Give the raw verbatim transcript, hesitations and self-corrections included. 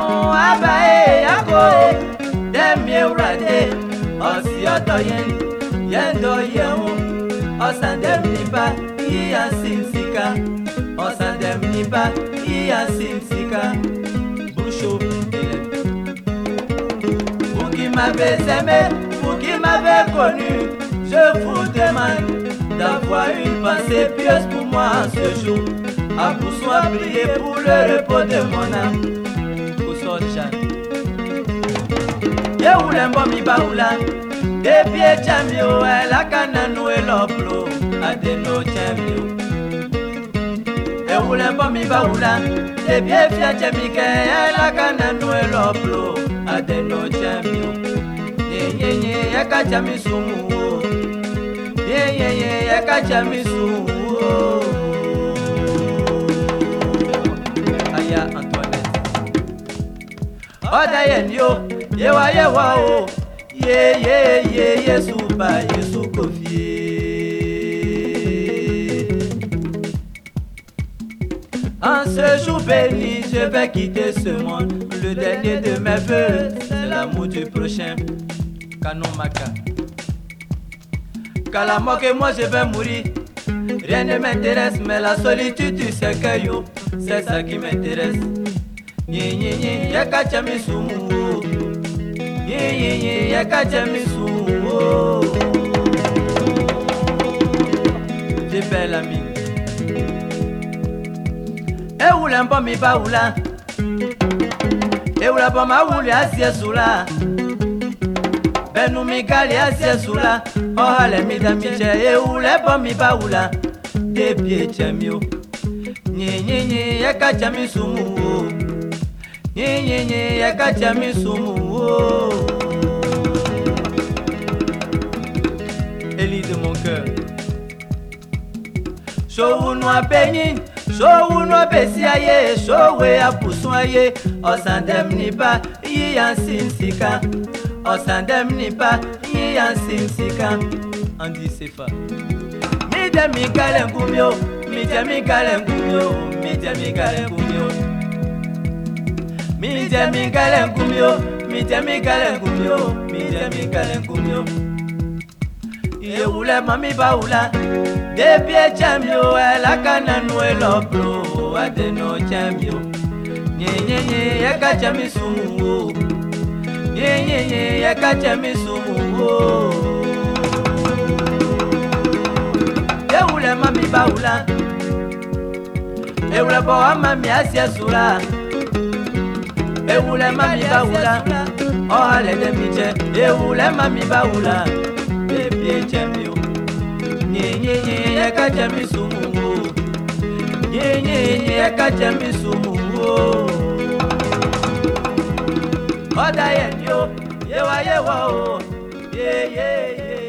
o abae yako dem ye urade osi odo yen yendo ye o osan dem nipa iya simsika osan dem nipa iya simsika boucho ele vous qui m'avez aimé, vous qui m'avez connu, je vous demande d'avoir une pensée pieuse pour moi en ce jour. À vous soit prier pour le repos de mon âme. Kusocha. Ye ulembo mi baula. De pie chamio la cananu el oplo. Adeno chamio. Ye ulembo mi baula. De pie fia chamike la cananu el oplo. Adeno chamio. Ye ye ye ye kachami sumu. Ye ye ye ye kachami sumu. Oda yenyo, yewa yewa o, ye ye ye Yesu ba Yesu kofi. En ce jour béni, je vais quitter ce monde. Le dernier de mes vœux, c'est l'amour du prochain. Canon Maka. Qu'à la mort que moi je vais mourir, rien ne m'intéresse, mais la solitude tu sais que yo, c'est ça qui m'intéresse. Ye ye ye ye kachami sumu. Ye ye ye ye kachami sumu. J'ai fait la mine. E oula mbo mi ba oula. E oula bo ma oula asie soula. Benu mi kali asie soula. Oh ale mi da mi che. E oula bo mi ba oula. De pie chamio. Ye ye ye ye kachami sumu. Nye nye nye ye kachami sumu oh. Élie de mon cœur. Show no abeni, show no besiaye, show we apusoye. Osandem ni ba yi ansimsika. Osandem ni ba yi ansimsika. Andi sefa. Mi de mi kalengumyo, mi de mi kalengumyo, mi de mi kalengumyo. Mi de mi galen kumyo, mi de mi galen kumyo, mi de mi galen kumyo. Ye ule mami baula, de pie chamio, la cananu el oplo, adeno chamio. Nye nye nye ye kachami sumu, nye nye nye ye kachami sumu. Ye ule mami baula, ye ule boa mami asia sura. E wule mami baula, oh ale de miche. E wule mami baula, baby chamio. Nye nye nye ye kachami sumu. Nye nye nye ye kachami sumu. Oda yenyo, yewa yewa oh, ye ye ye.